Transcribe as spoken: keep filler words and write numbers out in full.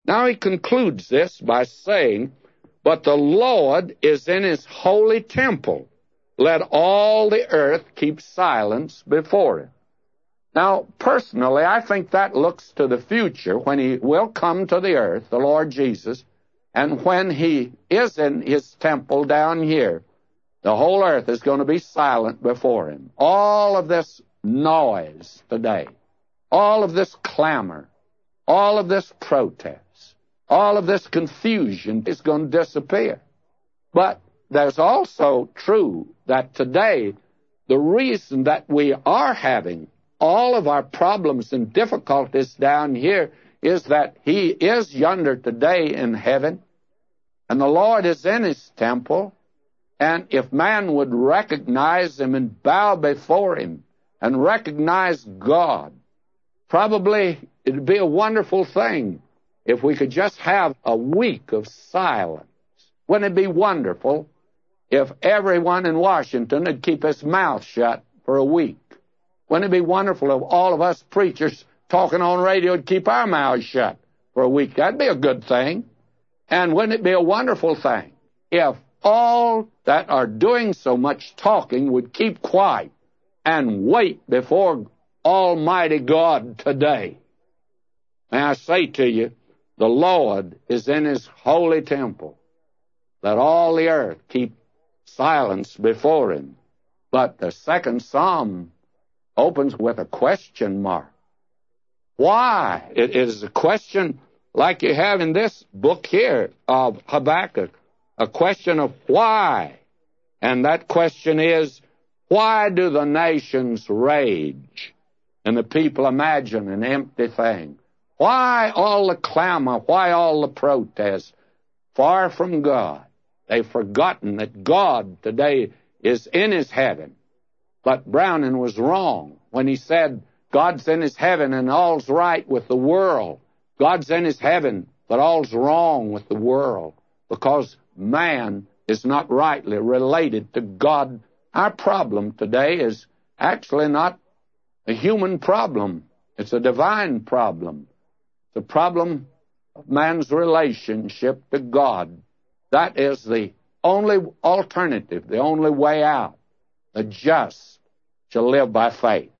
Now he concludes this by saying, but the Lord is in his holy temple. Let all the earth keep silence before him. Now, personally, I think that looks to the future when he will come to the earth, the Lord Jesus, and when he is in his temple down here, the whole earth is going to be silent before him. All of this noise today, all of this clamor, all of this protest, all of this confusion is going to disappear. But there's also true that today, the reason that we are having all of our problems and difficulties down here is that he is yonder today in heaven, and the Lord is in his temple, and if man would recognize him and bow before him and recognize God, probably it'd be a wonderful thing if we could just have a week of silence. Wouldn't it be wonderful if everyone in Washington would keep his mouth shut for a week? Wouldn't it be wonderful if all of us preachers talking on radio would keep our mouths shut for a week? That'd be a good thing. And wouldn't it be a wonderful thing if all that are doing so much talking would keep quiet and wait before Almighty God today? May I say to you, the Lord is in his holy temple. Let all the earth keep silence before him. But the second psalm opens with a question mark. Why? It is a question like you have in this book here of Habakkuk, a question of why. And that question is, why do the nations rage and the people imagine an empty thing? Why all the clamor? Why all the protest? Far from God. They've forgotten that God today is in his heaven. But Browning was wrong when he said God's in his heaven and all's right with the world. God's in his heaven, but all's wrong with the world because man is not rightly related to God. Our problem today is actually not a human problem. It's a divine problem. It's a problem of man's relationship to God. That is the only alternative, the only way out. The just shall live by faith.